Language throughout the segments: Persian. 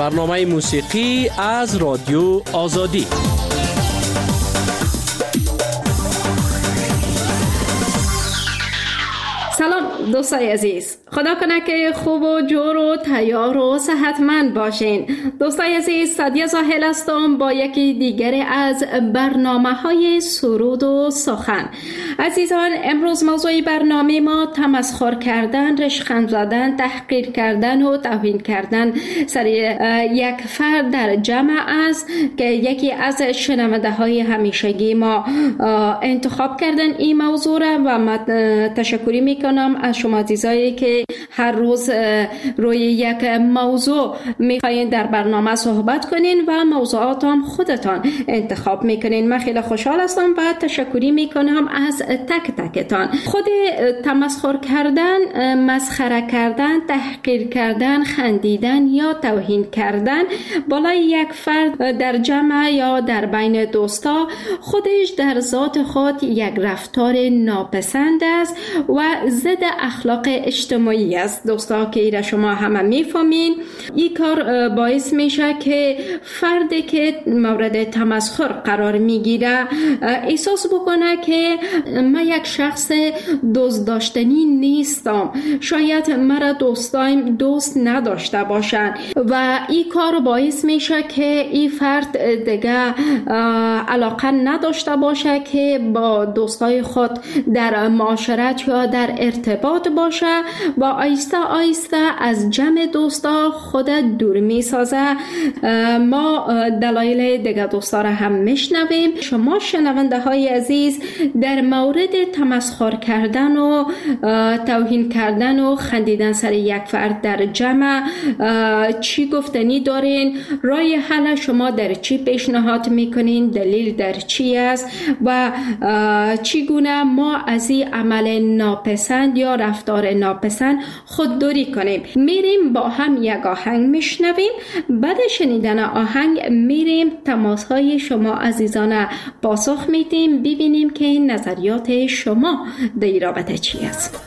برنامه موسیقی از رادیو آزادی. سلام دوستای عزیز، خدا کنه که خوب و جور و تیار و صحتمند باشین. دوستای عزیز، سعدیه زاهل هستم با یکی دیگر از برنامه‌های سرود و سخن. عزیزان، امروز موضوع برنامه ما تمسخر کردن، رشخند زدن، تحقیر کردن و توهین کردن سر یک فرد در جمع است که یکی از شنونده های همیشگی ما انتخاب کردن این موضوع را و من تشکری میکنم از شما عزیزایی که هر روز روی یک موضوع میخواین در برنامه صحبت کنین و موضوعات هم خودتان انتخاب میکنین. من خیلی خوشحال هستم و تشکری میکنم از تک تکتان. خود تمسخر کردن، مسخره کردن، تحقیر کردن، خندیدن یا توهین کردن بالای یک فرد در جمع یا در بین دوستا خودش در ذات خود یک رفتار ناپسند است و ضد اخلاق اجتماعی است. دوستا که ایره شما همه میفهمین، این کار باعث میشه که فردی که مورد تمسخر قرار میگیره احساس بکنه که من یک شخص دوست داشتنی نیستم، شاید مرا دوستایم دوست نداشته باشن و این کار باعث میشه که این فرد دیگه علاقه نداشته باشه که با دوستای خود در معاشرت یا در ارتباط باشه و آیسته آیسته از جمع دوستا خود دور میسازه. ما دلایل دیگه دوستا را هم میشنویم. شما شنونده های عزیز در مورد تمسخر کردن و توهین کردن و خندیدن سر یک فرد در جمع چی گفتنی دارین؟ راه حل شما در چی پیشنهاد میکنین؟ دلیل در چی است و چگونه ما از این عمل ناپسند یا رفتار ناپسند خودداری کنیم؟ میریم با هم یک آهنگ میشنویم. بعد شنیدن آهنگ میریم تماسهای شما عزیزان پاسخ میدیم، ببینیم که نظریات شما در این رابطه چی است.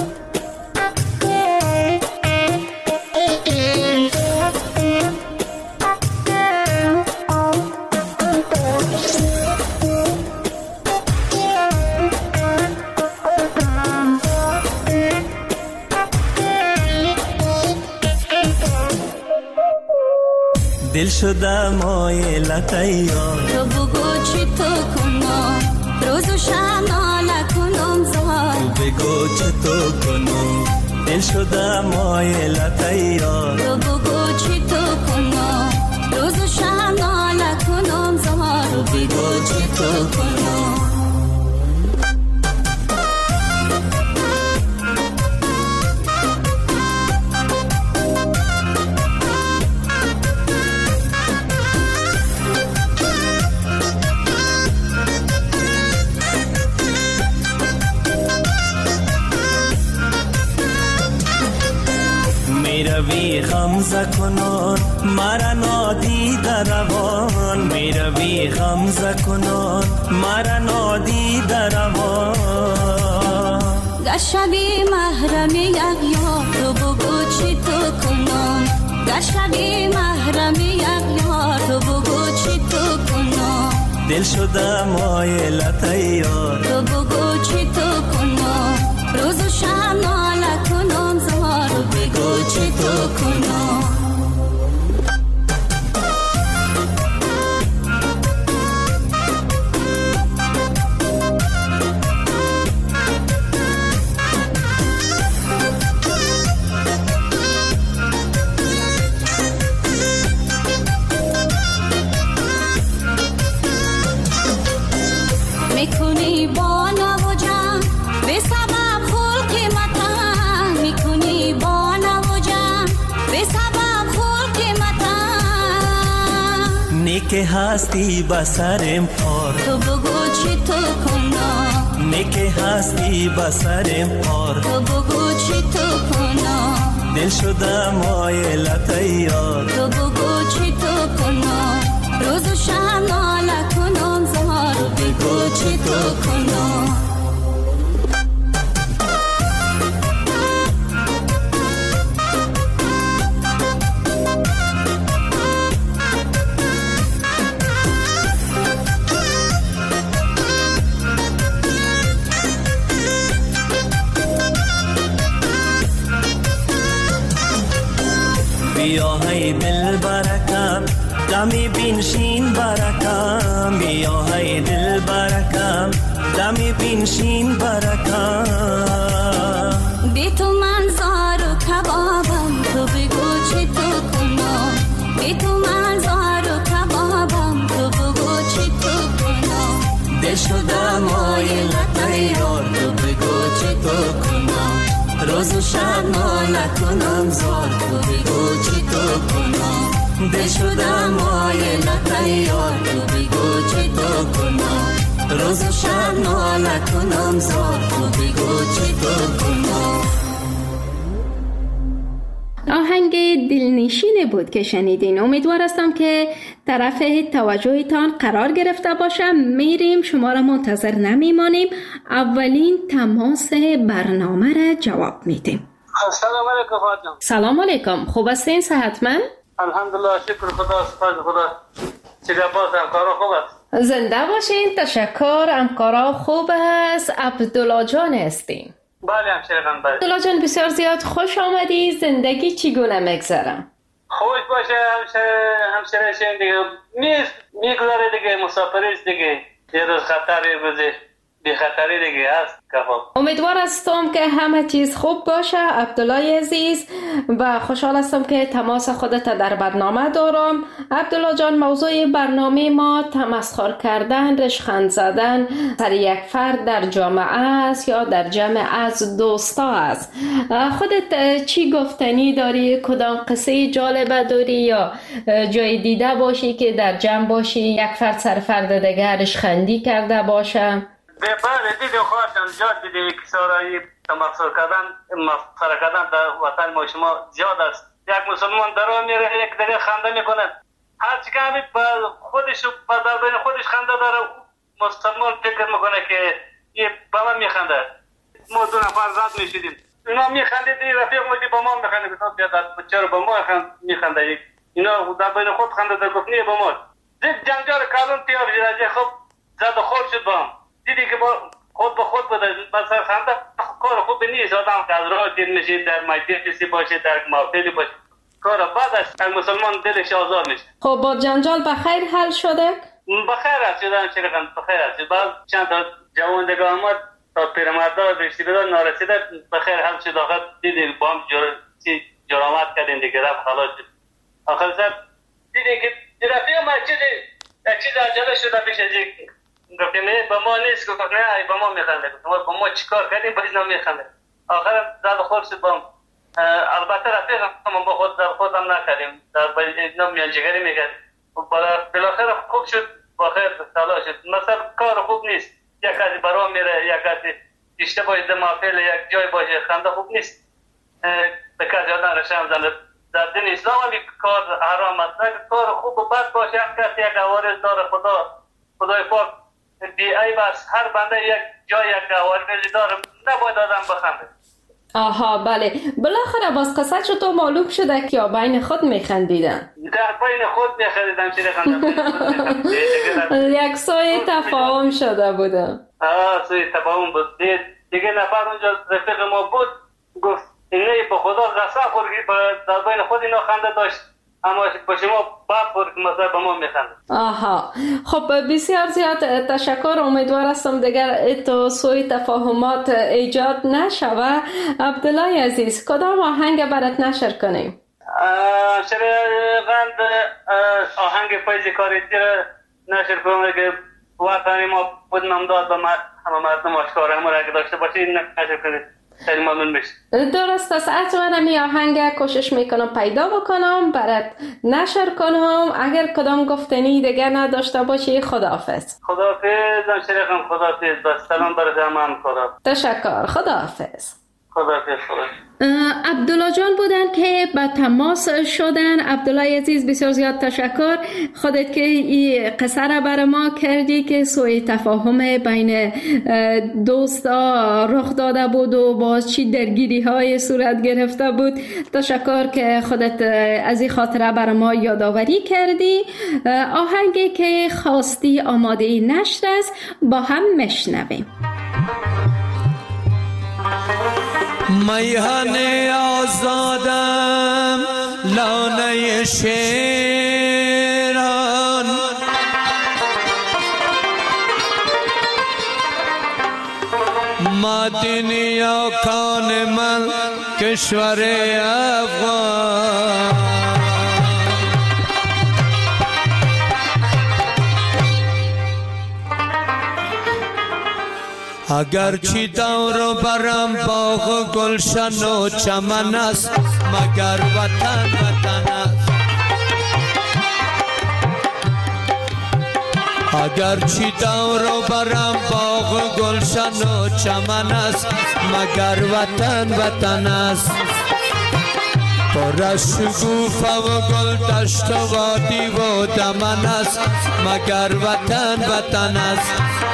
دل شده مایلت یار تو بگو چی تو کنم روز و شب ناله کنم زار تو بگو چی تو کنم دل شده مایلت یار تو بگو چی تو کنم روز و شب ناله کنم زار تو بگو چی تو کنم میروی خمزه کنان مرا نادیده روان میروی خمزه کنان مرا نادیده روان در شبی محرم یک یار تو بگو چی تو کنم در شبی محرم یک یار تو بگو چی تو کنم دل شده مایلت یار تو بگو چی تو کنم روز و شب ناله کنم زار تو بگو چی تو کنم میکنی با نوجم به سبب خلق متن میکنی با نوجم به سبب خلق متن نیک هستی بسرم پار تو بگو چی تو کنم نیک هستی بسرم پار تو بگو چی تو کنم دل شده مایلت یار تو بگو چی تو کنم روز و شب ناله کنم زار تو بگو چی تو کنم های دل برکم دمی بینشین برکم بیا های دل برکم دمی بینشین برکم بی تو من زار و کبابم تو بگو چی تو کنم بی تو من زار و کبابم تو بگو چی تو کنم دل شده مایلت یار تو بگو چی تو کنم روز و شب ناله کنم زار تو بگو چی تو کنم دل شده مایلت یار تو بگو چی تو کنم روز و شب ناله کنم زار تو بگو چی تو کنم. آهنگ دلنشین بود که شنیدین. امیدوار هستم که طرف توجهتان قرار گرفته باشم. میریم، شما را منتظر نمیمانیم. اولین تماس برنامه را جواب میدیم. سلام علیکم فاطمه. سلام علیکم، خوب هستین؟ صحتمند؟ الحمدلله، شکر خدا، سپاس خدا. چه باز همکارا خوب است؟ زنده باشین. تشکر، همکارا خوب است. عبدالله جان هستین؟ بله همشیرم. بله عبدالله جان، بسیار زیاد خوش آمدی. زندگی چگونه میگذره؟ خوش باشه همشیره دیگه میگذره دیگه، مسافریست دیگه، یه روز خطری روزی بی خطری دیگه هست کفا. امیدوار هستم که همه چیز خوب باشه عبدالله عزیز و خوشحال هستم که تماس خودت در برنامه دارم. عبدالله جان، موضوع برنامه ما تمسخر کردن، رشخند زدن سر یک فرد در جامعه است یا در جمع از دوستا است. خودت چی گفتنی داری؟ کدام قصه جالبه داری یا جای دیده باشی که در جمع باشی یک فرد سر فرد دیگر رشخندی کرده باشه؟ بله دیدیم خواهدم زیاد دیدیم که سارایی تمسخر کردن مسخره کردن در وطن ما شما زیاد است. یک مسلمان درا میره یک دیگه خنده میکنه، هر چی که همین خودش در بین خودش خنده داره، مسلمان فکر میکنه که یه با من میخنده. ما دو نفر زد میشیدیم، اینا میخندید، رفیق مودی با ما میخنده، چرا با ما میخنده؟ اینا در بین خود خنده در گفت نیه با ما زید جنجال کالون تیار جیراجه خب زد و خود شد با هم. دیدی که با خود به خود بوده، مثلا خنده کار خوب نیست. آدم که از راه دید میشه، در مجلسی باشه، در محفلی باشه، کار بد است. مسلمان دلش آزار میشه. خب با جنجال بخیر حل شده؟ بخیر است شدن شرکن، بخیر است. بعد چند تا جوان دیگه آمد تا پیرمردا رشتی بدن نارسیده، بخیر حل شد. آخر دیدی با هم جرامت کردین دیگه، رفت خلاص شد. آخر سر دیدی که رفیق ما یک چیز عجله شده پیش از یک گفتیم با ما نیست، گفت نه با ما میخنده، با ما چیکار کردیم باید نمیخنده. آخر زد خود شد با هم. البته رفیق هم با خود زد خودم نکردیم، در اینا میانجگری میکردیم. بالاخره خوب شد، با خیر سالا شد. مثلا کار خوب نیست، یک کسی برام میره، یک کسی دیشته باید محفل یک جای باشه، خنده خوب نیست. به کسی آدم رشم زنده. در دین اسلام هم کار حرام است. کار خوب و بد باشه، هم کسی یک عوارض داره، خدای پاک بی عیب است. هر بنده یک جای یک عوارضی داره، نباید آدم بخنده. آها بله. بالاخره باز قصه چطور معلوم شده که یا بین خود میخندیدن؟ در بین خود میخندیدم چیزی خندم. یک سوی تفاهم شده بوده. سوی تفاهم بود. دیگه نفر اونجا رفیق ما بود، گفت اینه به خدا قسم خورد که در بین خود اینا خنده داشت، اما با شما بعد خورد که مثلا با ما میخنده. آها خب بسیار زیاد تشکر. امیدوار هستم دیگر تو سوی تفاهمات ایجاد نشوه. عبدالله عزیز، کدام آهنگ برات نشر کنیم؟ شرقند آهنگ فیض کاریتی را نشر کنم که وطنی ما بود نمداد به همه مردم آشکاره همه را که داشته باشید نشر کنید. درست است. حتما می آهنگ کوشش میکنم پیدا بکنم برات نشر کنم. اگر کدام گفتنی دیگر نداشته باشی خداحافظ. خداحافظ همشریخم، خداحافظ. بس سلام برای همه خدا. تشکر، خداحافظ. خداحافظ. عبدالله جان بودن که به تماس شدن. عبدالله عزیز بسیار زیاد تشکر. خودت که این قصه را برای ما کردی که سوء تفاهم بین دوستا رخ داده بود و باز چی درگیری های صورت گرفته بود. تشکر که خودت از این خاطره برای ما یادآوری کردی. آهنگی که خواستی آماده نشر است، با هم میشنویم. میهن آزادم لانه شیران مدینی کان من کشور افغان اگر چی دور برم باغ گلشن و چمن است مگر وطن وطن است اگر چی دور برم باغ گلشن و چمن است مگر وطن وطن است پر از شکوفه و گل دشت و وادی و دمن است مگر وطن وطن است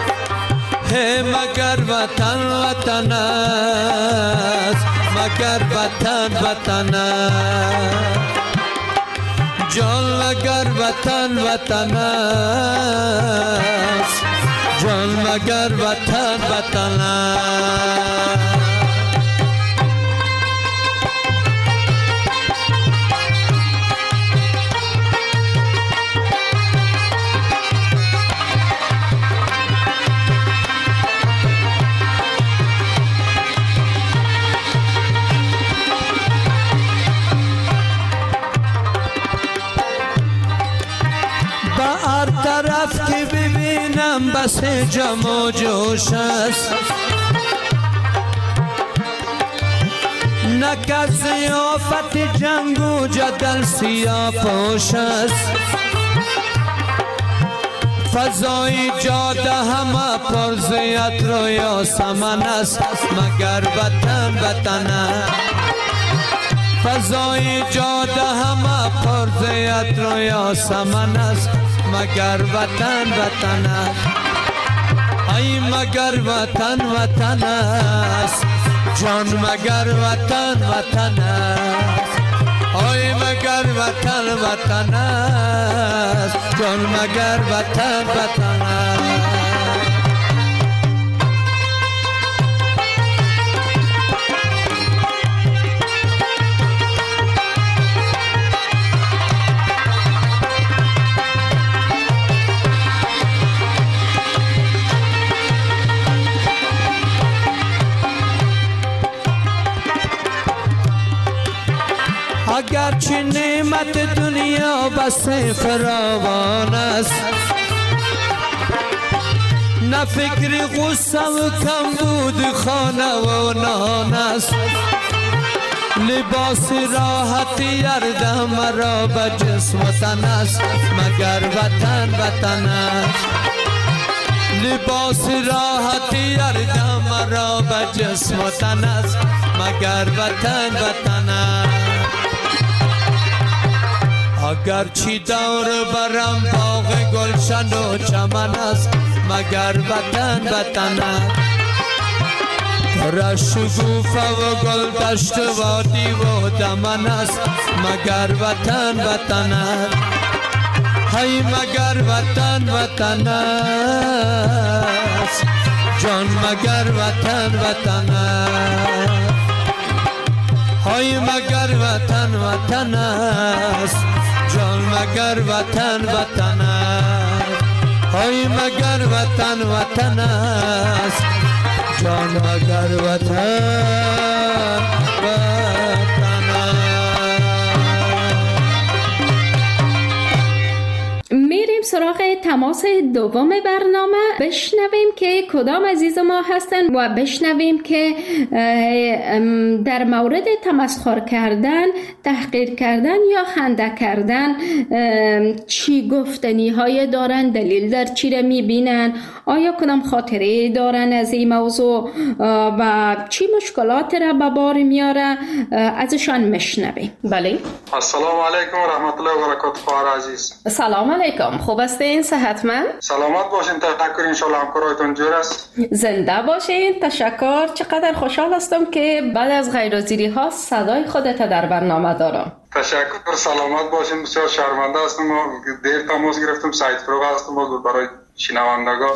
مگر وطن وطن است مگر وطن وطن است جان مگر وطن وطن است جان مگر وطن وطن است طرف که ببینم بس جم و جوش است نکرد ضیافت جنگ و جدل سیاه پوش است فضای جاده همه پر زیت رو یاسمن است مگر وطن وطن است فضای جاده همه پر زیت رو یاسمن است مگر وطن وطن است ای مگر وطن وطن است جان مگر وطن وطن است ای مگر وطن وطن است جان مگر وطن وطن است اگر چه نعمت دنیا بس فراوان است نه فکر غصه و کم بود خانه و نان است لباس راحتی اردم مرا به جسم و تن است مگر وطن وطن است لباس راحتی اردم مرا به جسم و تن است مگر وطن وطن است اگر چی دور برم باغ گلشن و چمن است مگر وطن وطن است پر از شکوفه و گل دشت و وادی و دمن است مگر وطن وطن است ای مگر وطن وطن است جان مگر وطن وطن است ای مگر وطن وطن است جان مگر وطن وطن است ای مگر وطن وطن است جان مگر وطن وطن میریم سراغ تماس دوم برنامه، بشنویم که کدام عزیز ما هستن و بشنویم که در مورد تمسخر کردن، تحقیر کردن یا خنده کردن چی گفتنی های دارن، دلیل در چی را میبینن، آیا کدام خاطره دارن از این موضوع و چی مشکلات را به بار میاره، ازشان میشنویم. بله. السلام علیکم و رحمت الله و برکاته خواهر عزیز. سلام علیکم، خوب هستین؟ صحتمند؟ سلامت باشین، تشکر، انشالله همکارایتون جور است. زنده باشین، تشکر. چقدر خوشحال هستم که بعد از غیرحاضری ها صدای خودت در برنامه دارم. تشکر، سلامت باشین. بسیار شرمنده هستم، ما دیر تماس گرفتم، سایت فروغ هستم برای شنوندگان.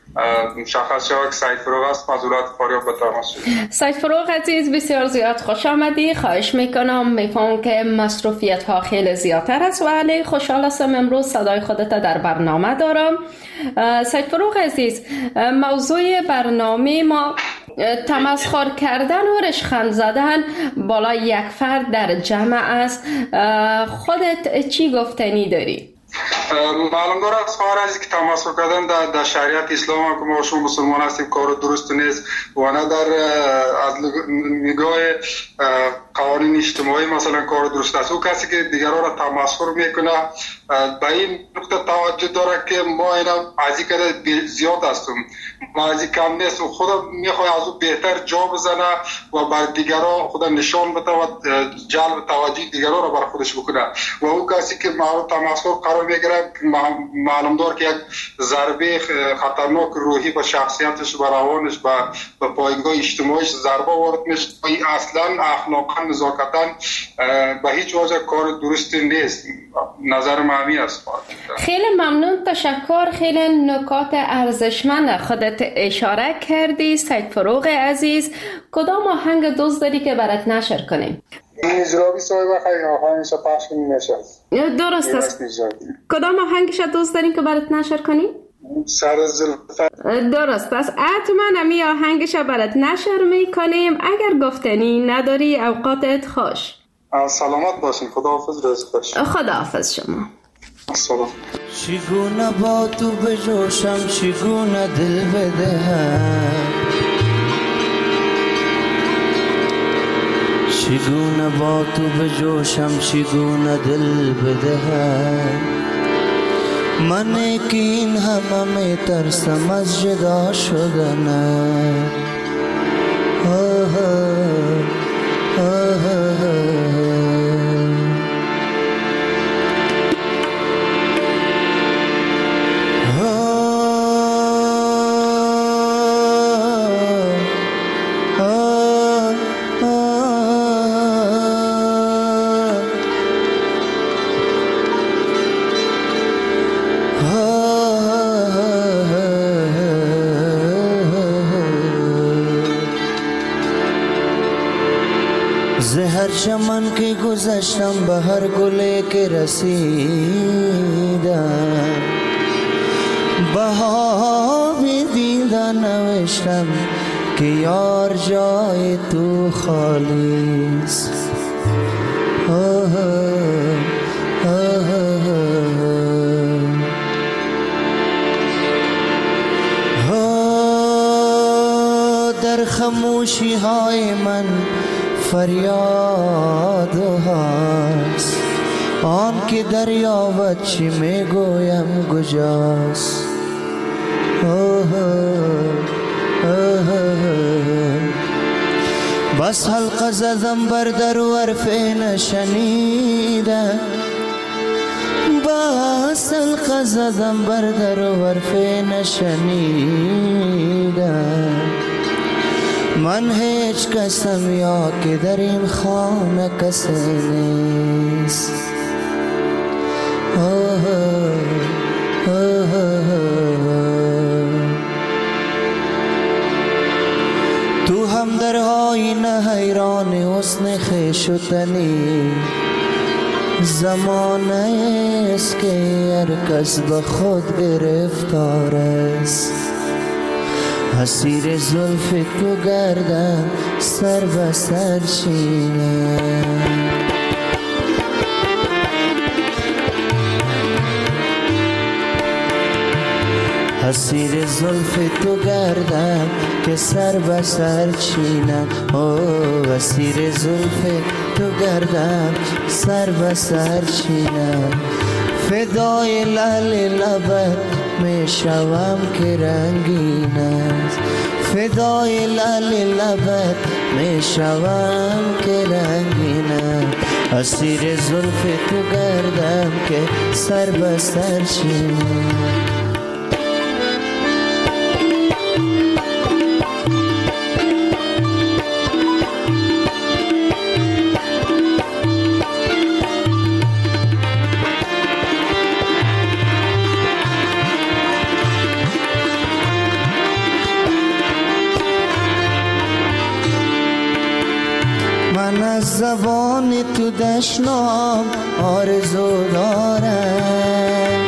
مشخص شود که سید فروغ است. معذورت فاریاب به تماس شد. سید فروغ عزیز بسیار زیاد خوش آمدی. خواهش میکنم، میفهم که مصروفیت ها خیلی زیادتر است ولی خوشحال هستم امروز صدای خودت در برنامه دارم. سید فروغ عزیز، موضوع برنامه ما تمسخر کردن و رشخند زدن بالای یک فرد در جمع است. خودت چی گفتنی داری؟ معلوم داره از خواهر عزیز که تمسخر کردن در شریعت اسلام که ما شما مسلمان هستیم کار درست نیست و نه در از نگاه قوانین اجتماعی مثلا کار درست است. او کسی که دیگران را تمسخر میکنه به این نقطه توجه داره که ما اینا از این کده زیاد هستیم، ما از این کم نیست و خدا میخواه از او بهتر جا بزنه و بر دیگران خدا نشان بده و جلب توجه دیگران را بر خودش بکنه و او کسی که مورد تمسخر قرار میگیره معلوم دار که یک ضربه خطرناک روحی به شخصیتش، به روانش، به پایگاه اجتماعیش ضربه وارد میشه. اصلا اخلاقا نزاکتا به هیچ وجه کار درستی نیست. نظر من همین است. خیلی ممنون، تشکر. خیلی نکات ارزشمند خودت اشاره کردی سید فروغ عزیز. کدام آهنگ دوست داری که برات نشر کنیم؟ اجرابی صاحب خیلی آهنگش پخش نمیشه. درست است. کدام آهنگش دوست دارین که برات نشر کنیم؟ سر زلفت. درست است. حتما همی آهنگش برات نشر میکنیم. اگر گفتنی نداری اوقاتت خوش. سلامت باشین. خداحافظ. رزق باشین. خداحافظ شما. سلام. چگونه با تو بجوشم، چگونه دل بدهم، چگونه با تو بجوشم، چگونه دل بدهم. من که این همه میترسم از جدا شدن. زهر چمن که گذشتم به هر گله که رسیدم، بها دیدن نوشتم که یار جای تو خالیست. در خاموشی های من فریاد هست، آن که دریابد چی میگویم کجاست. بس حلقه زدم بر در و حرفی نشنیدم، بس حلقه زدم بر در و حرفی نشنیدم. من هیچ کسم یا که در این خانه کسی نیست. تو هم در آینه حیران حسن خویش و تنی، زمانه است که هر کس به خود گرفتار است. اسیر زلف تو گردم سر به سر چینم، اسیر زلف تو گردم که سر به سر چینم. اسیر زلف تو گردم سر به سر چینم. فدای لعل لبت می شوم که رنگین است، فدای لعل لبت می شوم که رنگین است. اسیر زلف تو گردم که سر به سر چینم. من از زبان تو دشنام آرزو دارم،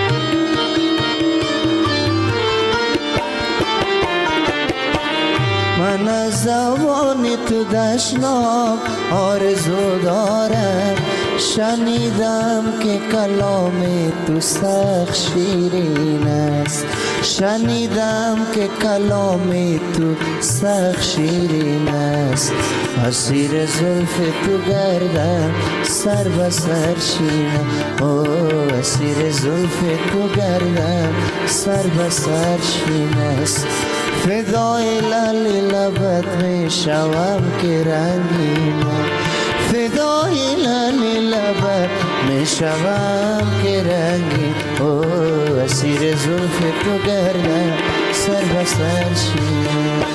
من از زبان تو دشنام آرزو دارم. شنیدم که کلام تو سخت شیرین است، شنیدم که کلام تو سخت شیرین است. اسیر زلف تو گردم سر به سر شینم، او اسیر زلف تو گردم سر به سر شین است. فدای لعل لبت می شوم که رنگینم، فدای لعل لبت می شوم که رنگین. او اسیر زلف تو گردم سر به سر شینم.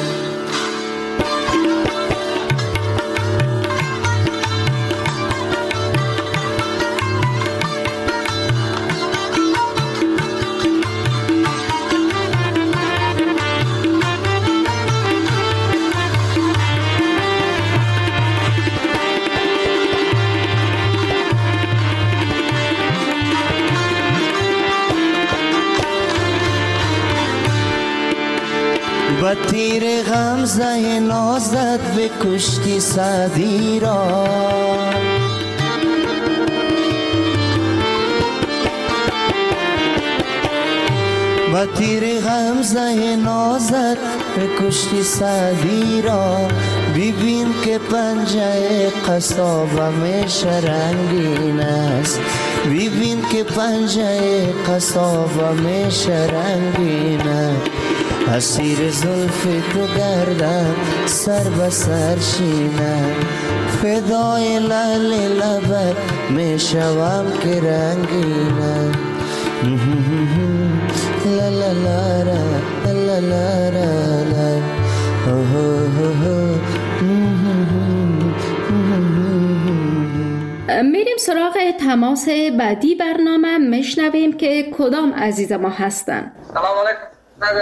با تیر غمزه نازت بکشتی سعدی را، با تیر غمزه نازت بکشتی سعدی را. ببین که پنجه قصابم رنگین است، ببین که پنجه قصابم رنگین است. اسیر زلف تو گردم سر به سر شینم، فدای لعل لبت می شوم که رنگینم. لا لا لا لا لا لا لا میریم سراغ تماس بعدی برنامه، میشنویم که کدام عزیز ما هستن. سلام علیکم.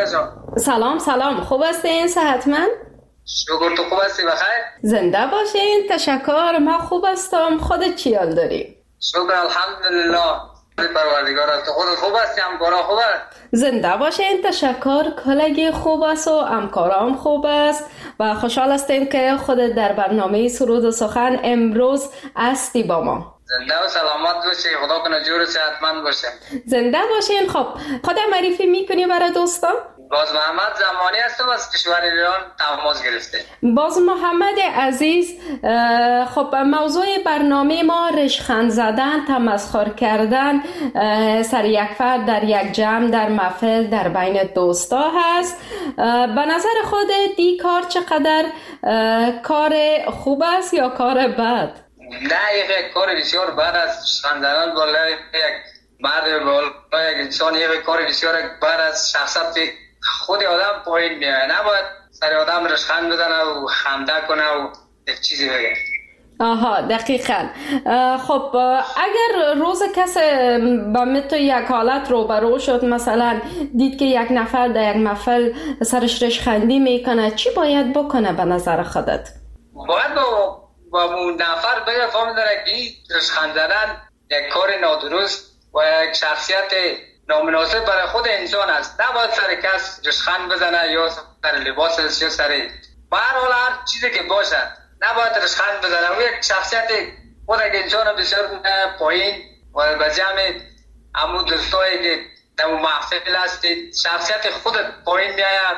سلام خوب هستین؟ صحتمند؟ شکر، تو خوب هستی؟ بخیر؟ زنده باشین. تشکر، من خوب هستم. خودت چی حال داری؟ شکر الحمدلله. پروردگار است. خودت خوب هستی؟ همکارا خوب است؟ زنده باشین. تشکر، کلگی خوب است و همکارام خوب است و خوشحال هستیم که خودت در برنامه سرود و سخن امروز هستی با ما. زنده و سلامت باشی، خدا کنه جور صحتمند باشه. زنده باشین. خب خودت معرفی میکنی برای دوستان؟ باز محمد زمانی هستم از کشور ایران تماس گرفته. باز محمد عزیز، خب موضوع برنامه ما ریشخند زدن، تمسخر کردن سر یک فرد در یک جمع، در محفل، در بین دوستا هست. به نظر خود دی کار چقدر کار خوب است یا کار بد؟ نه، یک کار بسیار بد است. خندان بالای یک مرد، بالای یک انسان، یک کار بسیار بد است. شخصیت خود آدم پایین میاد. نباید سر آدم رشخند بزنه و خنده کنه و یک چیزی بگه. آها، دقیقاً. خب اگر روز کسی با مثل یک حالت روبرو شد، مثلا دید که یک نفر در یک محفل سرش رشخندی میکنه، چی باید بکنه به نظر خودت؟ باید با اون نفر بگه فهم داره که رشخند زدن یک کار نادرست و یک شخصیت نامناسب برای خود انسان است. نباید سر کس رشخند بزنه یا سر لباسش یا سر به هر حال هر چیزی که باشد نباید رشخند بزنه. و یک شخصیت خود یک انسان بسیار پایین و به جمع همون دوستایی که در محفل هستید شخصیت خودت پایین میآید.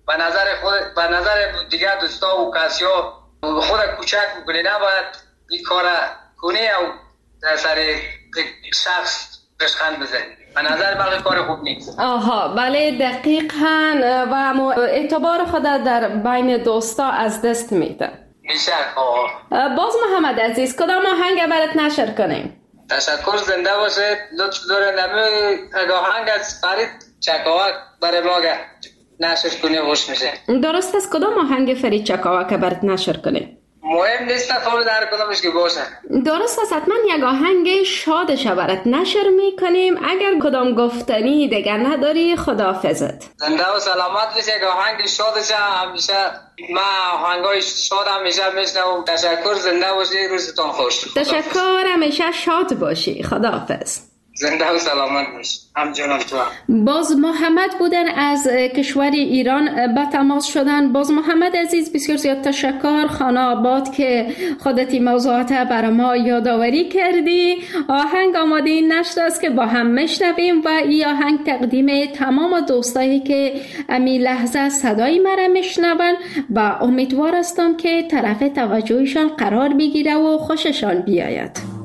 به نظر دیگر دوستا و کسیا خود کوچک بکنی. نباید این کار کنی و سر شخص رشخند بزنی. به نظر من کار خوب نیست. آها، بله دقیقاً. و اعتبار خود در بین دوستا از دست میده. میشه. باز محمد عزیز، کدام آهنگ برات نشر کنیم؟ تشکر، زنده باشه. لطف داره نمی آهنگ از فرید چکاوک برای ما نشر کنی خوش میشه. درست است. کدام آهنگ فرید چکاوک برات نشر کنیم؟ مهم نیست فهمید در کدامش که باشه. درست است. حتما یک آهنگ شادش برات نشر میکنیم. اگر کدام گفتنی دیگر نداری خداحافظت. زنده و سلامت بشه. یک آهنگ شادش همیشه من آهنگای شاد همیشه میشنوم. تشکر. زنده باشی. روزتون خوش. تشکر. همیشه شاد باشی. خداحافظ. زنده و سلامت باشی. همچنان تو. باز محمد بودن از کشور ایران با تماس شدن. باز محمد عزیز بسیار زیاد تشکر. خانه آباد که خودت این موضوعات برای ما یادآوری کردی. آهنگ آماده نشده است که با هم میشنویم و این آهنگ تقدیم تمام دوستایی که امی لحظه صدای مرا میشنون و امیدوار هستم که طرف توجهشان قرار بگیره و خوششان بیاید.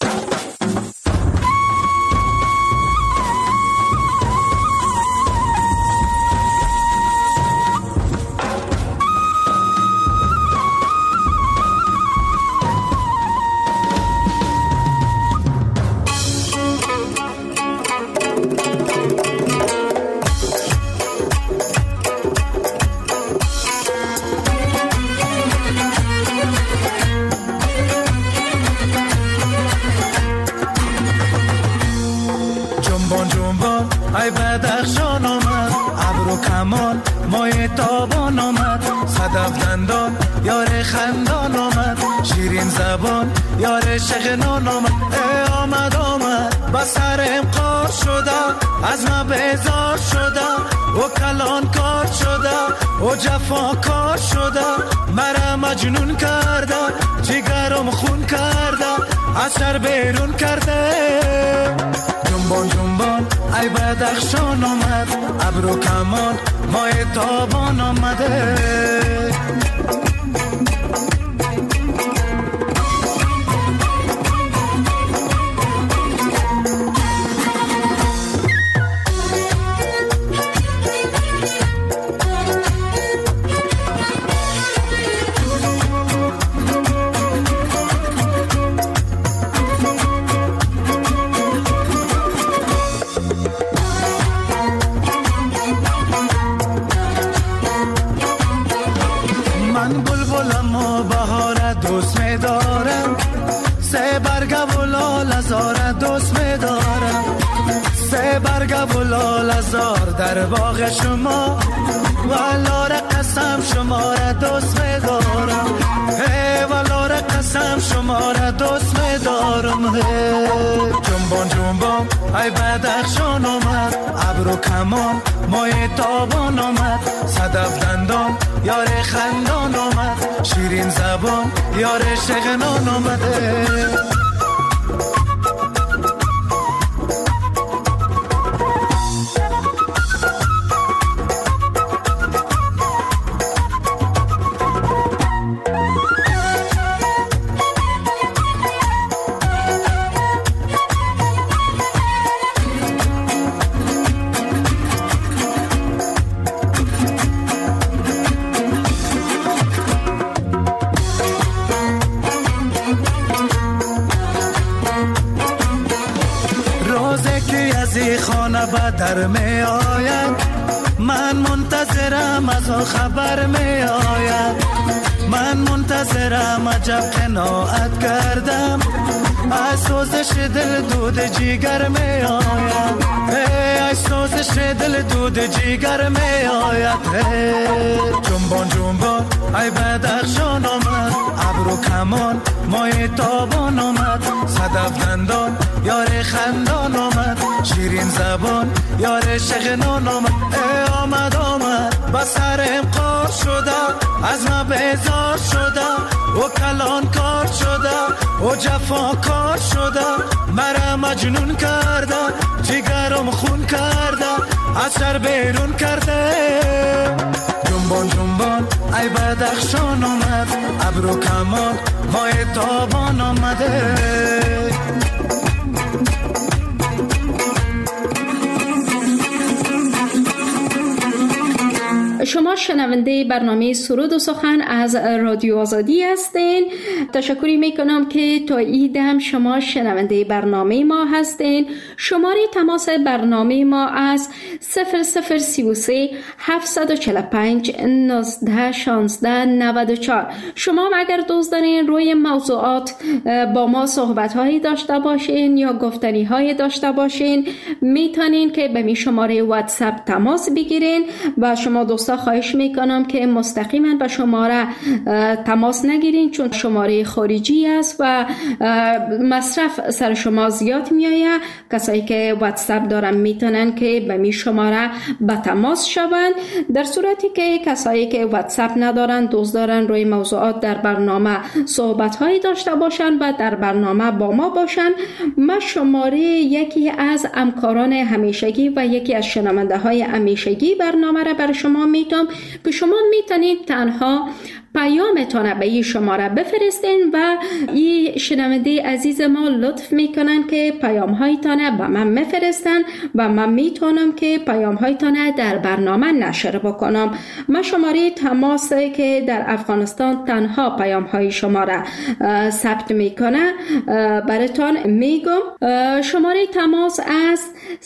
ای بدخشان آمد ابر و کمان مای تابان آمد صدف دندان یار خندان آمد شیرین زبان یار شغنان آمد آمد آمد با سرم قار شده از ما بیزار شده و کلان کار شده و جفا کار شده مرا مجنون کرده جگرم خون کرده از سر بیرون کرده جنبان جنبان ای بدخشان آمد ابر و کمان مای تابان آمده در باغ شما والار قسم شما را دوست می‌دارم والار قسم شما را دوست می‌دارم جنبان جنبان ای بدخشان آمد ابر و کمان مای تابان آمد صدف دندان یار خندان آمد شیرین زبان یار شغنان آمده در می آید من منتظرم از آن خبر می آید من منتظرم عجب قناعت کردم از سوزش دل دود جیگر می آید از سوزش دل دود جیگر می آید جنبان جنبان ای بدخشان آمد ابر و کمان مای تابان آمد صدف دندان یار خندان آمد شیرین زبان یار شغنان آمد آمد آمد با سرم قار شده از ما بیزار شده و کلان کار شده و جفا کار شده مرا مجنون کرده جگرم خون کرده از سر بیرون کرده جنبان جنبان ای بدخشان آمد ابر و کمان مای تابان آمده شما شنونده برنامه سرود و سخن از رادیو آزادی هستین. تشکری میکنم که تا ایدم شما شنونده برنامه ما هستین. شماره تماس برنامه ما از 0033 745 19 16 94. شما اگر دوست دارین روی موضوعات با ما صحبت هایی داشته باشین یا گفتنی هایی داشته باشین، میتونین که به می شماره واتساپ تماس بگیرین و شما دوستا خواهش میکنم که مستقیما به شماره تماس نگیرین، چون شماره خارجی است و مصرف سر شما زیاد میآید. کسایی که واتساپ دارن میتونن که به می شماره به تماس شوند. در صورتی که کسایی که واتساپ ندارن، دوست دارن روی موضوعات در برنامه صحبت هایی داشته باشن و در برنامه با ما باشن، ما شماره یکی از همکاران همیشگی و یکی از شنونده های همیشگی برنامه را بر شما میتونم که شما میتونید تنها پیامتان به این شماره بفرستین و این شنونده عزیز ما لطف میکنن که پیام هایتان به من میفرستن و من میتونم که پیام هایتان در برنامه نشر بکنم. من شماره تماس که در افغانستان تنها پیام های شما را ثبت میکنه براتان میگم. شماره تماس از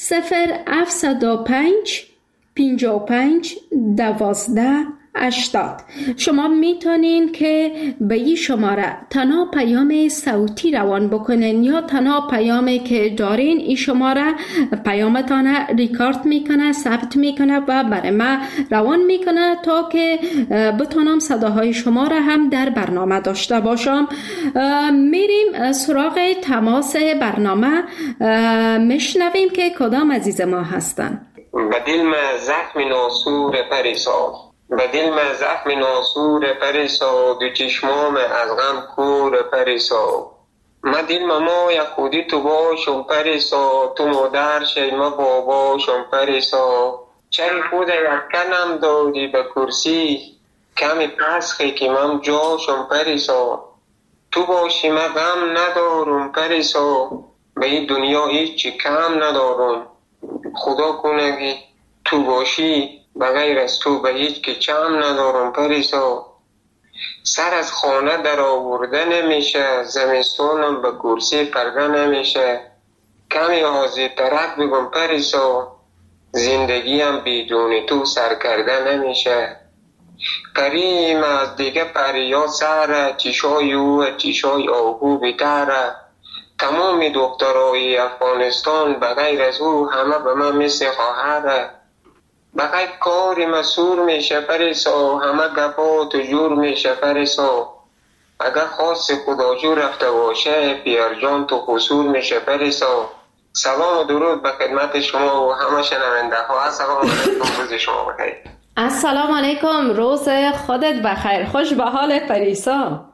0705 55 12 80. شما میتونین که به این شماره تنها پیام صوتی روان بکنین یا تنها پیامی که دارین این شماره پیامتان ریکارد میکنه، ثبت میکنه و برای ما روان میکنه تا که بتونم صداهای شما را هم در برنامه داشته باشم. میریم سراغ تماس برنامه، میشنویم که کدام عزیز ما هستن. بدل ما زخم ناسور پریسا، بدل من زخم ناسور پریسا، دو چشمام از غم کور پریسا. من دل ما یا خودی تو باشم پریسا، تو مادر شی ما باباشم پریسا. چری خود یکنم دادی به کرسی، کمی پسخی که من جاشم پریسا. تو باشی من غم ندارم پریسا، به این دنیا هیچی کم ندارم. خدا کنه که تو باشی، بغیر از تو به هیچ که چم ندارم پریسا. سر از خانه در آورده نمیشه، زمستانم به کرسی پرده نمیشه. کمی آزی ترک بگم پریسا، زندگیم بدون تو سر کرده نمیشه. پریم از دیگه پریا سره، چشای او چشای آهو بیتره. تمام دخترای افغانستان بغیر از او همه به من مثل خواهره. بغیر کاری مسور میشه پریسا، همه گپات جور میشه پریسا. اگر خواست خدا جور رفته باشه، پیار جان تو قصور میشه پریسا. سلام و درود به خدمت شما و همه شنونده ها. السلام علیکم، روز شما بخیر. السلام علیکم، روز خودت بخیر. خوش به حال پریسا.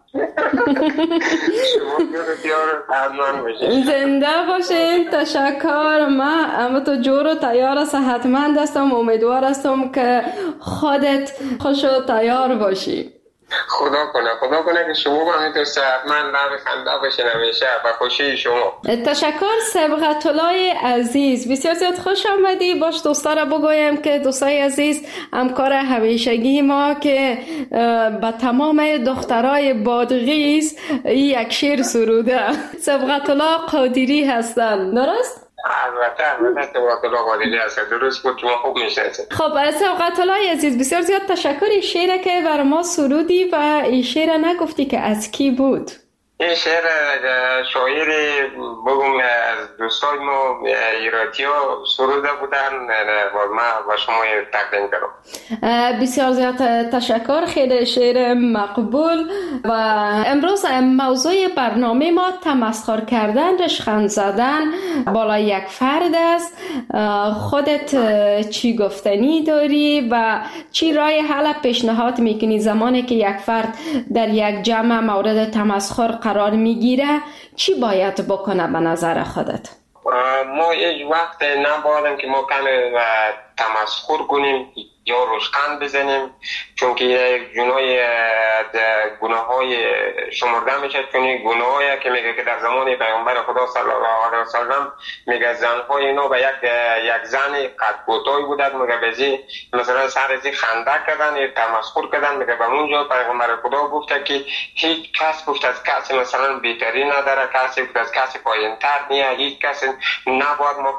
زنده باشین. تشکر. من تو جور و تیار صحتمند هستم، امیدوار هستم که خودت خوش و تیار باشی. خدا کنه که شما هم اینطور صحتمند لب خنده باشین همیشه و خوشی شما. تشکر. سبقت الله عزیز، بسیار زیاد خوش آمدی. باش دوستا را بگویم که دوستای عزیز همکار همیشگی ما که به تمام دخترای بادغیس یک شعر سروده، سبقت الله قادری هستن، درست؟ البته سبقت الله قادری هست، درست بود، شما خوب میشناسید. خب سبقت الله عزیز، بسیار زیاد تشکر. این شعر که بر ما سرودی و این شعر نگفتی که از کی بود؟ این شعر شاعری بگم از دوستای ما ایراتی ها سروده بودن و ما و شما تقدیم کردم. بسیار زیاد تشکر، خیلی شعر مقبول. و امروز موضوع برنامه ما تمسخر کردن، رشخند زدن بالا یک فرد است. خودت چی گفتنی داری و چی رای حل پیشنهاد میکنی زمانی که یک فرد در یک جمع مورد تمسخر قرار میگیره؟ چی باید بکنه به نظر خودت؟ ما هیچ وقت نباید که ما کمی تمسخر کنیم یا روشقند بزنیم، چون که گناه های شمرده میشه، چون گناهایی که میگه که در زمان پیامبر خدا صلی الله علیه وسلم میگه زنهای اینا به یک زن قد کوتاه بودند، میگه بزی مثلا سر ازی خنده کردن، تمسخر کردن، میگه به اونجا پیامبر خدا گفته که هیچ کس گفت از کسی مثلا بهتری نداره، کسی گفت از کسی پایین‌تر نیه، هیچ کسی نباید ما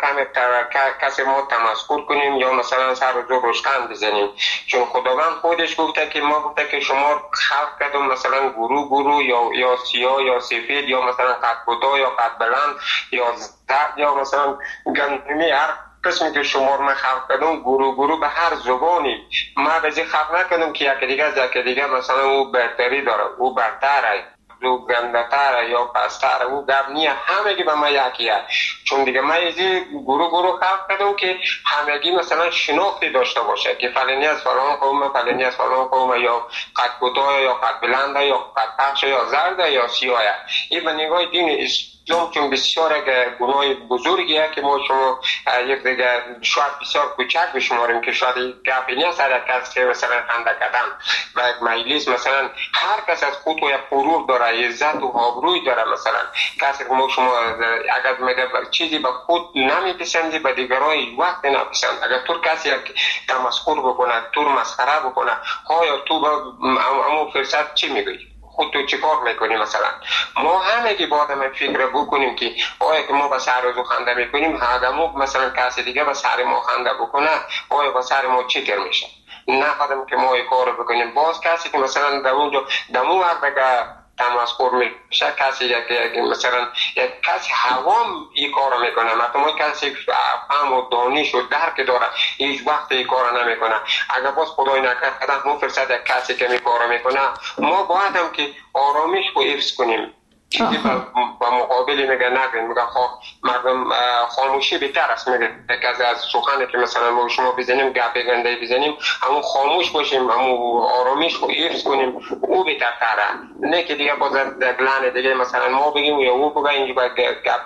کسی ما تمسخر کنیم یا مثلا سر و روشقند بزنیم، چون خداوند خودش گفته که ما گفته که شما خلق کردم مثلا گروه یا سیاه یا سفید یا مثلا قد کوتاه یا قد بلند یا زرد یا مثلا گندمی، هر قسمی که شما رو خلق کردم گروه به هر زبانی. ما به خلق نکردم که یکی دیگه مثلا او برتری داره، او برتره، او گندتره یا پستره، او گب نیه، همگی به ما یکیه. چون دیگه ما ایزی گروه خلق کردم که همگی مثلا شناختی داشته باشه که فلانی از فلان قوم، فلانی از فلان قوم، یا قد کوتاه یا قد بلنده یا قد پخش یا زرده یا سیاهه. این به نگاه دین اسلام چون بسیار گناه بزرگیه که ما شما یک دیگه شاید بسیار کوچک بشماریم که شاید گپی نیست هر کسی مثلا خنده کردن و یک مجلس مثلا هر کس از خود و یک غرور داره، عزت و آبروی داره. مثلا کسی که ما شما اگر میگه چیزی به خود نمیپسندی به دیگران وقت نپسند، اگر تو کسی یک تمسخر بکنه، تو مسخره بکنه، یا تو همون فرصت چی میگویی؟ خود تو چی کار میکنی؟ مثلا ما همه که باید همه فکر بکنیم که آیا که ما به سر روزو خنده میکنیم، اگر ما مثلا کسی دیگه به سر ما خنده بکنه آیا به سر ما چی کر میشه؟ نه خودم که ما این کار بکنیم. باز کسی که مثلا در اونجا دمو وقت که تمسخر میشه، کسی که مثلا یک کسی هوام این کار میکنه، مثلا کسی فهم و دانش و درک داره هیچ وقت این کار نمیکنه. اگر باز خدای نکرده ما فرصت یک کسی که این کار میکنه، ما باید هم که آرامش رو حفظ کنیم، چیزی با مقابلی میگه نگین، میگه مردم خاموشی بهتر است. میگه از سخنی که مثلا ما شما بزنیم، گپ گنده بزنیم، همون خاموش باشیم، همون آرامش رو حفظ کنیم، او بهتره. نه که دیگه باز دگلان دیگه مثلا ما بگیم یا او بگه اینجا باید گپ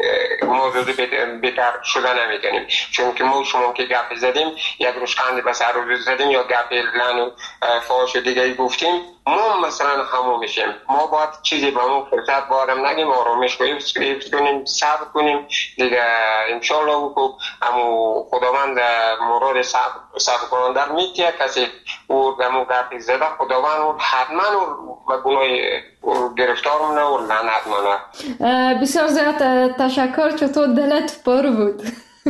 موضوع بهتر شده نمیکنیم، چون که ما شما که گپ زدیم یک روشخند به سر روز زدیم یا گپ لعن و فاحش دیگه گفتیم، ما مثلا همون میشیم. ما باید چیزی به اون فرصت بارم نگیم، آرامش رو حفظ کنیم، صبر کنیم دیگه. انشالله همون خداوند مراد صبر کننده میتیه، کسی او دمو گرفی زده خداوند او حتما و گناه گرفتار منه و لعنت منه. بسیار زیاد تشکر، چطور دلت پر بود.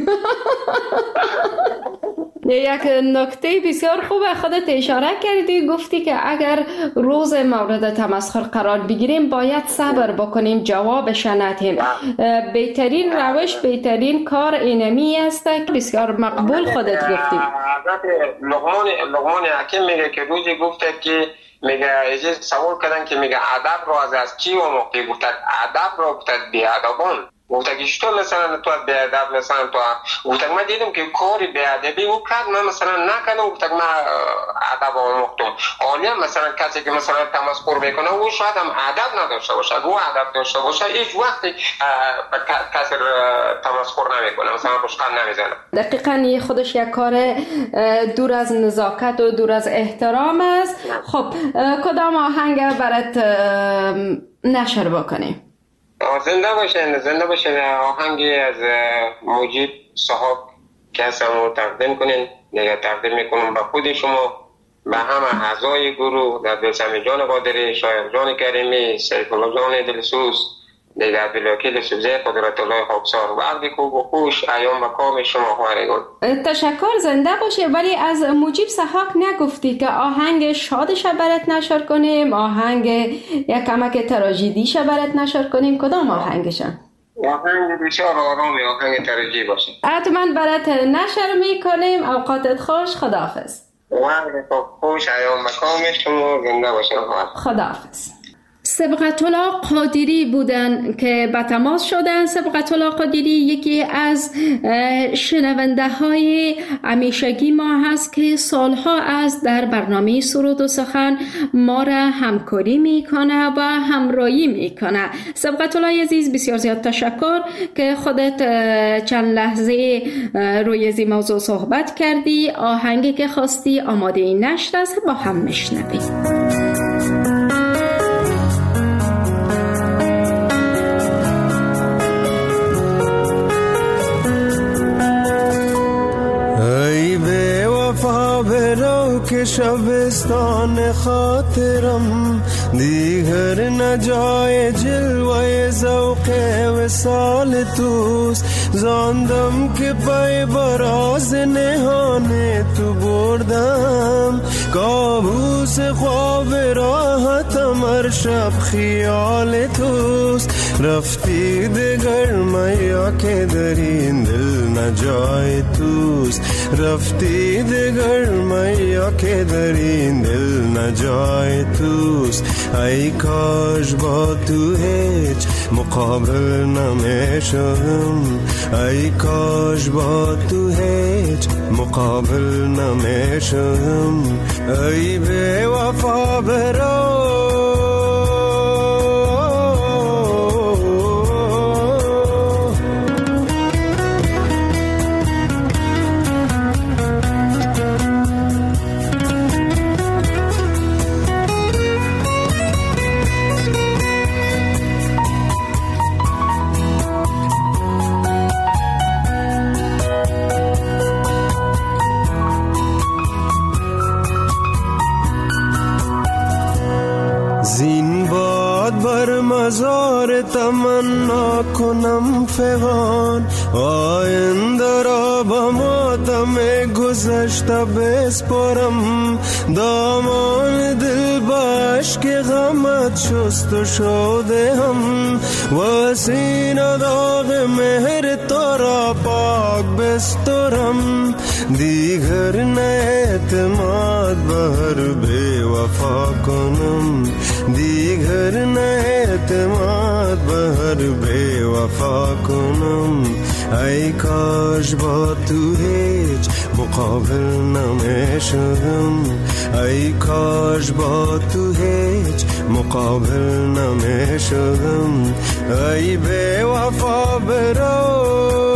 یک نکته بسیار خوبه خودت اشاره کردی، گفتی که اگر روز مورد تمسخر قرار بگیریم باید صبر بکنیم، جوابش ندهیم. بهترین روش، بهترین کار اینمی است که بسیار مقبول خودت گفتی. لقمان حکیم میگه که روزی گفته که میگه اجازه سوال کردن که میگه ادب رو از کی آموختی؟ گفت ادب رو گفت بیادبان. گفت که چطور مثلا تو بیادب مثلا تو؟ گفت من دیدم که کاری بیادبی او کرد، من مثلا نکردم. گفت من ادب آموختم. حالا مثلا کسی که مثلا تمسخر میکنه او شاید هم ادب نداشته باشه، او ادب داشته باشه هیچ وقتی کسی تمسخر نمیکنه، مثلا روشخند نمیزنه. دقیقاً خودش یک کار دور از نزاکت و دور از احترام است. خب کدام آهنگ برات نشر بکنیم؟ زنده باشین آهنگی از مجیب صاحب که هستم تقدیم کنین. دیگه تقدیم میکنم به خود شما، به همه اعضای گروه، در دلسمی جان قادری، شاعر جان کریمی، سیف الله جان دلسوز، دیگه عبدالوکیل سبزه، قدرت الله خاکسار و عبد خوب و خوش ایام مقام شما خواهرگان. تشکر، زنده باشی. ولی از مجیب صحاک نگفتی که آهنگ شادش برات نشر کنیم، آهنگ یک کمک تراژدیش برات نشر کنیم، کدام آهنگشن؟ آهنگ بسیار آرامی، آهنگ تراژدی باشه. حتما برات نشر میکنیم. اوقاتت خوش، خداحافظ. و خوش ایام مقام شما، زنده باشین. خداحافظ. سبقت الله قادری بودن که به تماس شدن. سبقت الله قادری یکی از شنونده های همیشگی ما هست که سالها از در برنامه سرود و سخن ما را همکاری میکنه و همراهی میکنه. سبقت الله عزیز بسیار زیاد تشکر که خودت چند لحظه روی این موضوع صحبت کردی. آهنگی که خواستی آماده نشت است، با هم میشنویم. که شبستان خاطرم دیگر نجای جلوه ذوق وصال توست. زاندم که پای براز نهان تو بردم، کابوس خواب راحتم هر شب خیال توست. رفتی دگر میا که در این دل نجای توست. رفتی دگر میا که در این دل نجای توست. ای کاش با تو هیچ مقابل نمیشم. ای کاش با تو هیچ مقابل نمیشم. ای بی وفا برو مزار تمنا کنم فغان. آینده را با ماتم گذشته بسپارم. دامان دل باش که غمت شست و شده هم. و سینه داغ مهر تو را پاک بسترم. دیگر نه اعتماد بر بی وفا کنم. دیگر نه اعتماد بر بی وفا کنم. ای کاش با تو هیچ مقابل نمیشدم. ای کاش با تو هیچ مقابل نمیشدم. ای بی وفا برو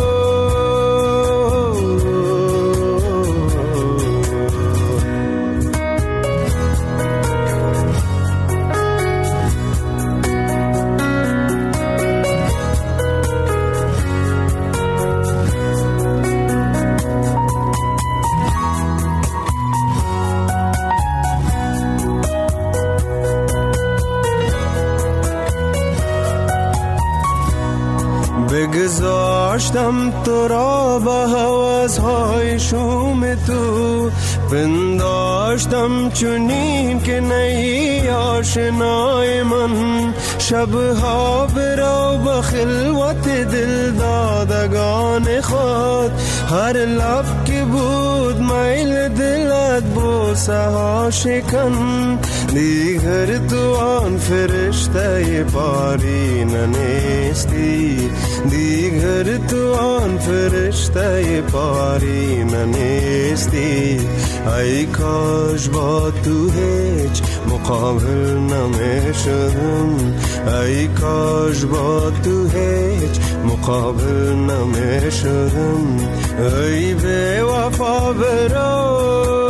بگذاشتم تو را به هوس‌های شوم تو. پنداشتم چنین که نی آشنای من. شبها برو به خلوت دل دادگان خود. هر لب که بود میل دلت بوسه ها شکن. دیگر تو آن فرشته پارینه نیستی. دیگر تو آن فرشته پارینه نیستی. ای کاش با تو هیچ مقابل نمیشدم. ای کاش با تو هیچ مقابل نمیشدم. ای بی وفا برو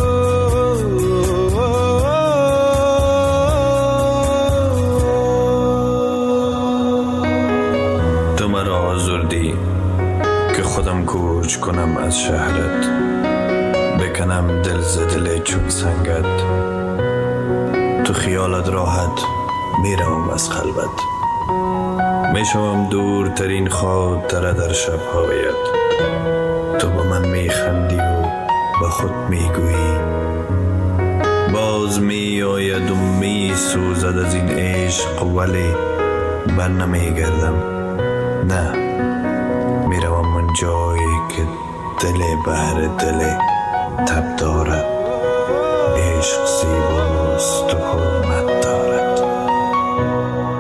خودم کوچ کنم از شهرت. بکنم دل ز دل چون سنگت. تو خیالت راحت میروم از خلوت. میشوم دورترین خاطره در شبهایت. تو با من میخندی و با خود میگویی. باز میآید و میسوزد از این عشق ولی بر نمیگردم. نه، میروم من جایی که دل بهر دل تب دارد. عشق زیباست و حرمت دارد.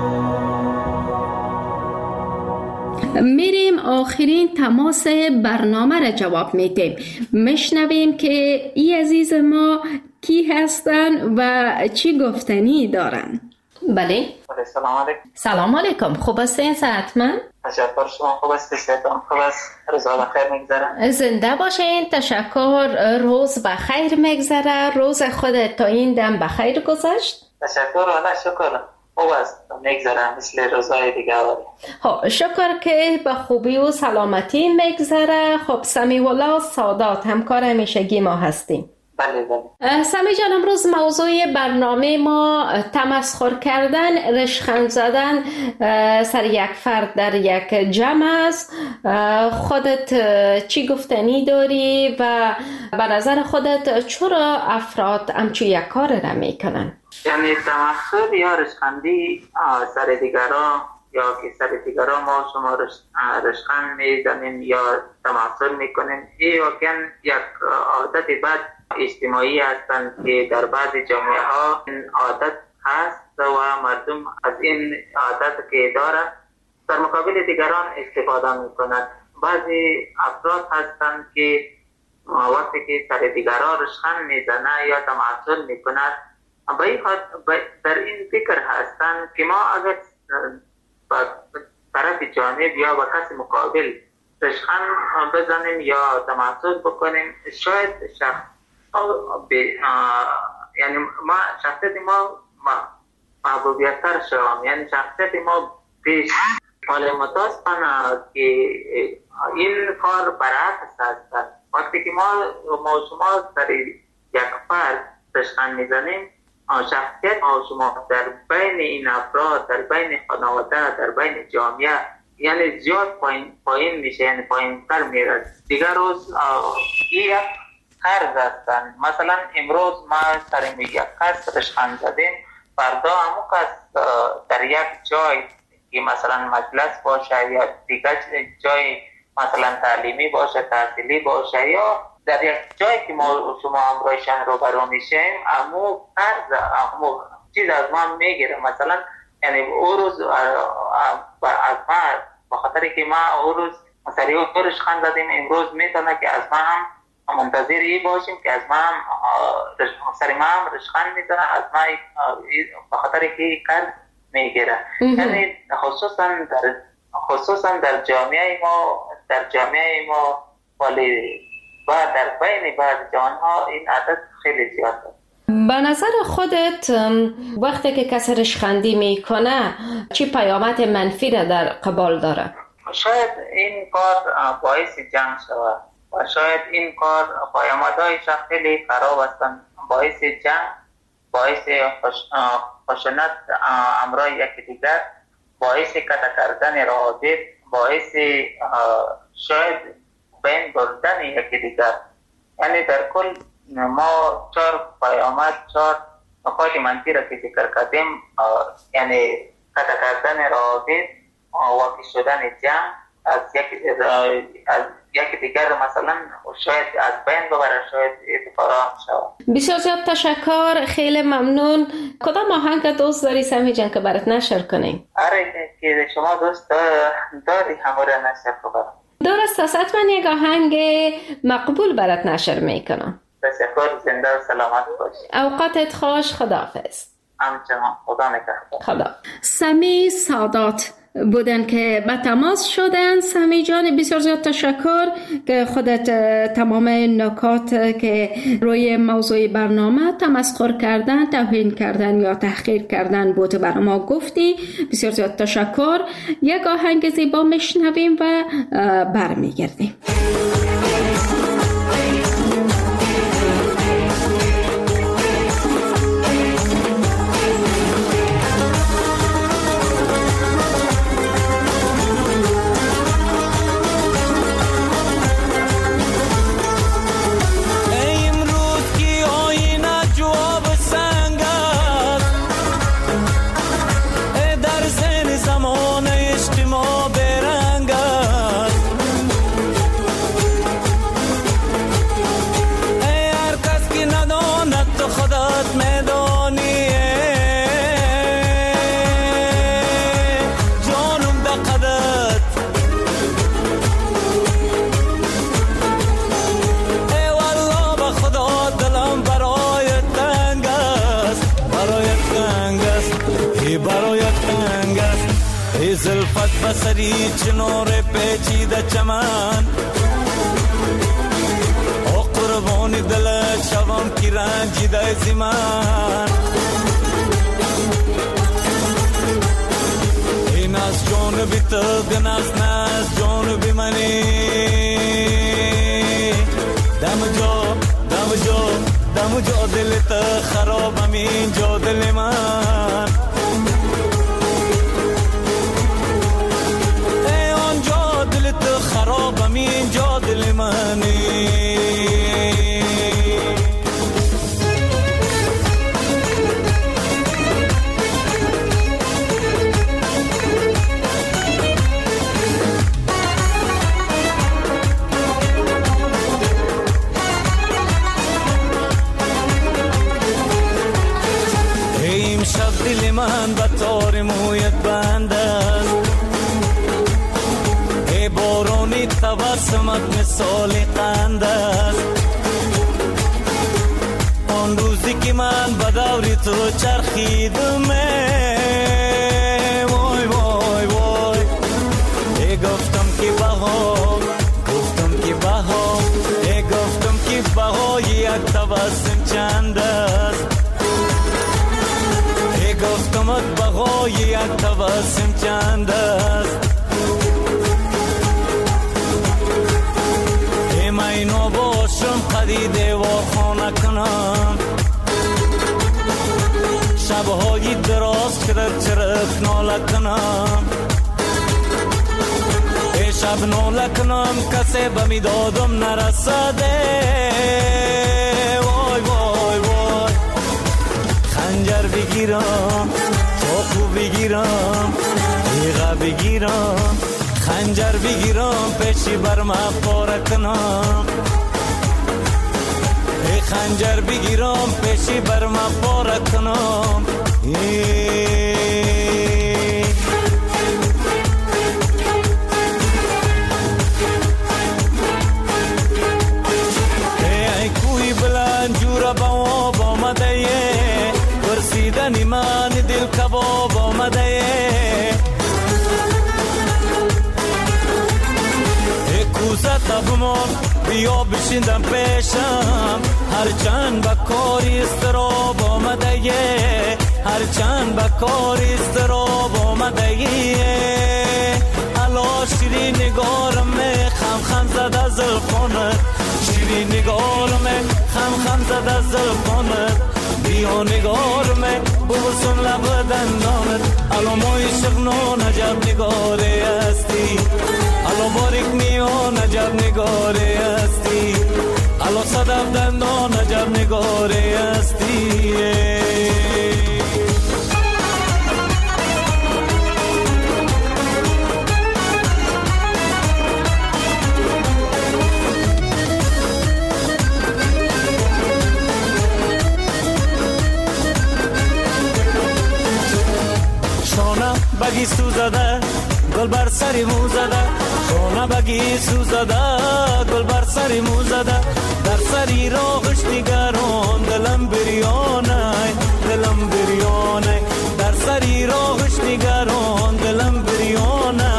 آخرین تماس برنامه را جواب میدیم. میشنویم که ای عزیز ما کی هستن و چی گفتنی دارن. بله. سلام علیکم. سلام علیکم. خوب هستین صحتمند؟ تشکر. شما خوب هستید؟ صحتتون خوب است؟ روز بخیر میگذره؟ زنده باشین. تشکر. روز بخیر میگذره. روز خودت تا این دم بخیر گذشت؟ تشکر. والا شکر. خوب است میگذره مثل روزهای دیگه. خب شکر که به خوبی و سلامتی میگذره. خب سمیع الله سادات همکار همیشگی ما هستیم. بله بله. سمیع جان، امروز موضوع برنامه ما تمسخر کردن، رشخند زدن سر یک فرد در یک جمع است. خودت چی گفتنی داری و به نظر خودت چرا افراد همچون یک کار را میکنن؟ یعنی تمسخر یا رشخندی سر دیگران، یا که سر دیگران ما شما رشخند میزنیم یا تمسخر میکنیم، این واقعا یک عادت بد اجتماعی هستند که در بعضی جامعه ها این عادت هست و مردم از این عادت که دارند در مقابل دیگران استفاده میکنند. بعضی افراد هستند که وقتی که سر دیگران رشخند میزنند یا تمسخر میکنند در این فکر هستند که ما اگر طرف جانب یا با کسی مقابل رشخند بزنیم یا تمسخر بکنیم، شاید یعنی ما شخصیت ما محبوبیت‌تر شوم، یعنی شخصیت ما پیش. حالا متاسفانه که این کار برعکس است. وقتی که ما شما سر یک فرد رشخند میزنیم، شخصیت ما شما در بین این افراد، در بین خانواده، در بین جامعه یعنی زیاد پایین میشه، یعنی پایین تر میره. دیگر روز یک قرض هستن. مثلا امروز ما سر یک کس رشخند زدیم، فردا همون کس در یک جای که مثلا مجلس باشه یا دیگر جای مثلا تعلیمی باشه، تحصیلی باشه، یا در یک جایی که ما شما همراهشان روبرو میشیم، همون قرض همون چیز از ما میگیره. مثلا یعنی او روز از ما بخاطر که ما او روز مثلا او رشخند زدیم، امروز میتونه که از ما هم منتظر این باشیم که از ما هم سر ما هم رشخند میزنه، از ما بخاطر که قرض میگیره. یعنی خصوصا در جامعه ما ولی و در بین بعض جوانها این عادت خیلی زیاد است. به نظر خودت وقتی که کسی رشخندی میکنه چی پیامد منفی را در قبال داره؟ شاید این کار باعث جنگ شود و شاید این کار پیامدهایش خیلی خراب هستند. باعث جنگ، باعث خشونت امرای یکی دیگر، باعث قطع کردن روابط، باعث شاید بین بردن یکی دیگر. یعنی در کل ما 4 پیامد، 4 نکات منفی را که ذکر کردیم، یعنی قطع کردن روابط، واقع شدن جنگ، از یکی دیگر مثلا شاید از بین ببره، شاید اتفاقا شود. بسیار زیاد تشکر، خیلی ممنون. کدام آهنگ دوست داری سمیع جان که برات نشر کنیم؟ آره که شما دوست داری همه را نشر کنم. درست است، من یک آهنگ مقبول برات نشر میکنم. تشکر. زنده و سلامت باشی. اوقاتت خوش. خداحافظ. همچنان. خدا نگهدار. خدا. سمیع سادات بودن که به تماس شدن. سمیع جان بسیار زیاد تشکر که خودت تمام نکات که روی موضوع برنامه تمسخر کردن، توهین کردن یا تحقیر کردن بود برای ما گفتی. بسیار زیاد تشکر. یک آهنگ زیبا میشنویم و برمیگردیم. ای برایت تنگ است ای زلفت بسری چنار پیچیده چمن او قربانی دلت شوم کی رنجیده زمان این از جانبی تو گناست نه از جانبی منی دم جا دلت خرابم اینجا دل من ای آنجا دلت خرابم اینجا دل منی دل من به تار مویت بند است ای بارانی تبسمت مثال قند است آن روزی که من به دوری تو چرخیدم وای وای وای ای گفتم که بها ای گفتم که بهای یک تبسم چند است گفتمت بهای یک تبسم چند است ای مینو باشم قدیده و خانه کنم شبهای دراز چرخ ناله کنم ای شب ناله کنم کسی بمی دادم نرسده وای وای وای خنجر بگیرم چاقو بگیرم تیغه بگیرم خنجر بگیرم پیشی بر ما پاره کنم ای خنجر بگیرم پیشی بر ما پاره کنم ای کوی بلند جورا با آمده برسیدنی من دل کباب آمده ای کوزه تبمان بیا بشیندم پیشم هرچند به کاری استراب آمده هرچند به کاری استراب آمده الا شیرین نگارم خم زده زلفانت شیرین نگارم خم زده زلفانت بیا نگارم ببوسم لب دندانت الان مای شغنان عجب نگاره هستی الان باریک میان عجب نگاره هستی الان صدف دندان عجب نگاره هستی بگی سوزده گل بر سری مو زده شانه بگی سوزده گل بر سری مو زده در سری راغش نگران دلم بریانه در سری راغش نگران دلم بریانه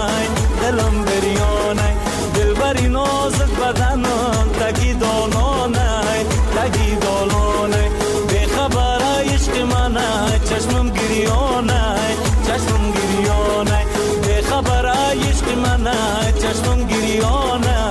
دل بری نازک بدنم تگی دالانه بی خبر عشق منه چشمم گریانه بی خبر عشق منه چشمم گریانه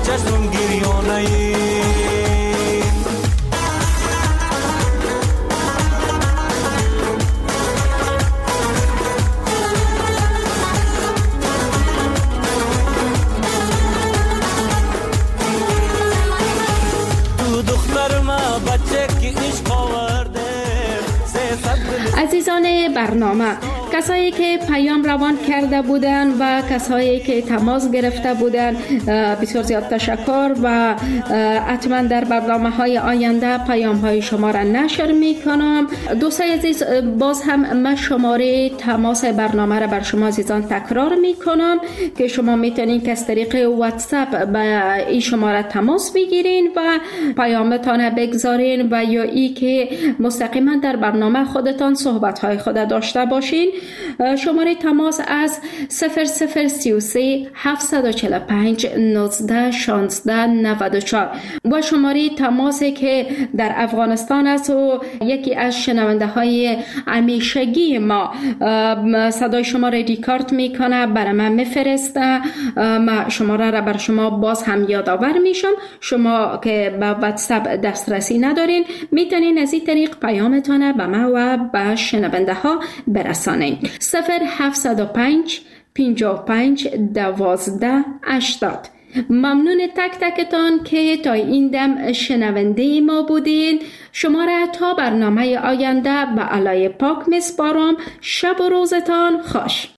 تو دختر ما بچه که عشق آورده عزیزان برنامه کسایی که پیام روان کرده بودن و کسایی که تماس گرفته بودن بسیار زیاد تشکر و حتما در برنامه‌های آینده پیام‌های شما را نشر می‌کنم. دوستان عزیز، باز هم من شماره تماس برنامه را بر شما عزیزان تکرار می‌کنم که شما می‌تونین که از طریق واتساپ به این شماره تماس بگیرین و پیامتان بگذارین و یا ای که مستقیما در برنامه خودتان صحبت‌های خود داشته باشین. شماره تماس از 0033 745 19 16 94 و شماره تماسی که در افغانستان است و یکی از شنونده های همیشگی ما صدای شما را ریکارد میکنه برای من میفرسته. ما شماره را بر شما باز هم یادآور میشم. شما که به واتساپ دسترسی ندارین میتونین از این طریق پیامتان به ما و به شنونده ها برسانین. 0705 55 12 80. ممنون تک تکتان که تا این دم شنونده ما بودین. شما را تا برنامه آینده به علای پاک میسپارم. شب و روزتان خوش.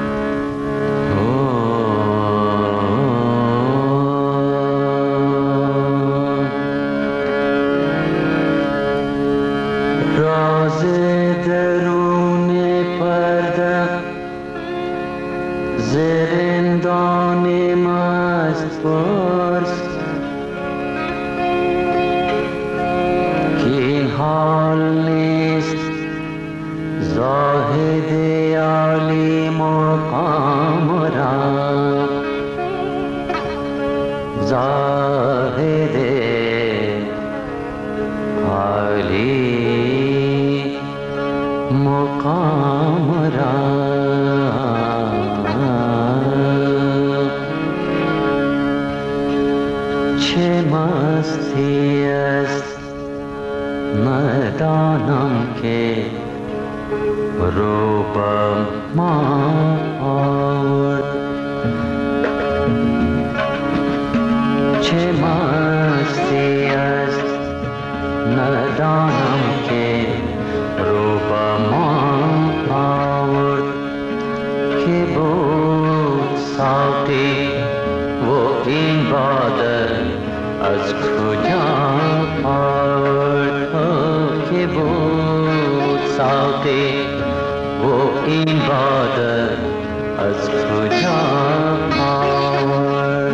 راز درون پرده زرندان مست پرس که این حال نیست زاهد عالی مقام را، زاهد عالی مقام را. چه مستی است ندانم که رو به ما آورد، چه مستی است ندانم که رو به ما آورد، که بود ساقی و این باده از کجا آورد، که بود ساقی و این باده از کجا آورد.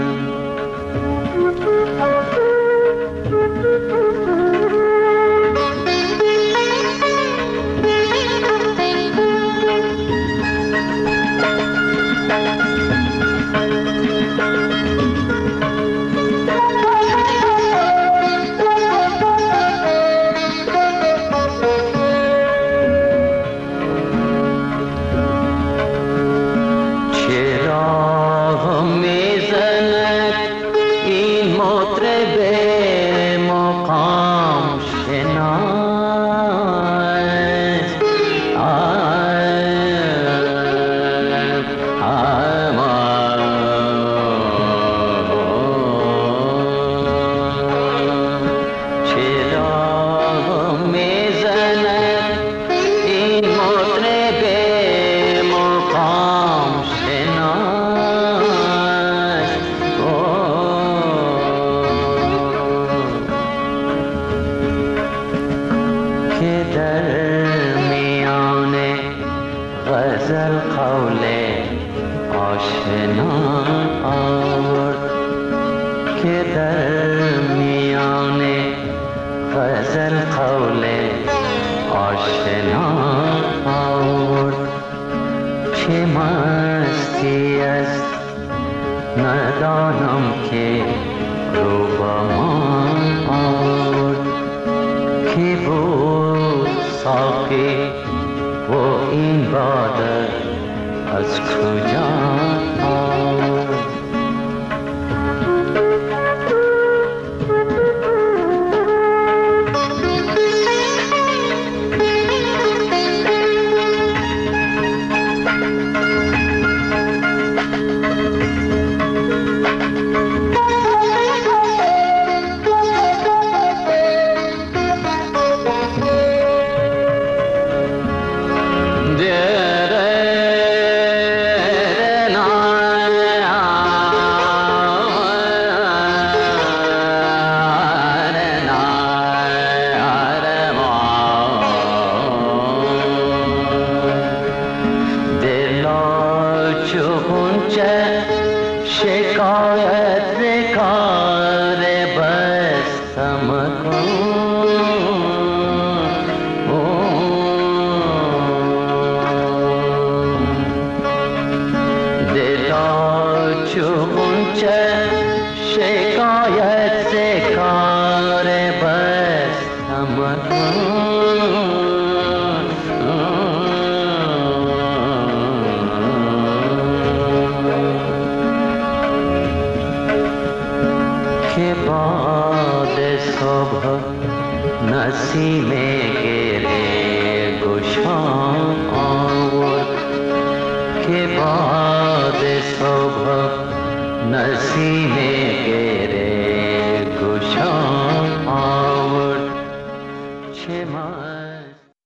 Dere کسی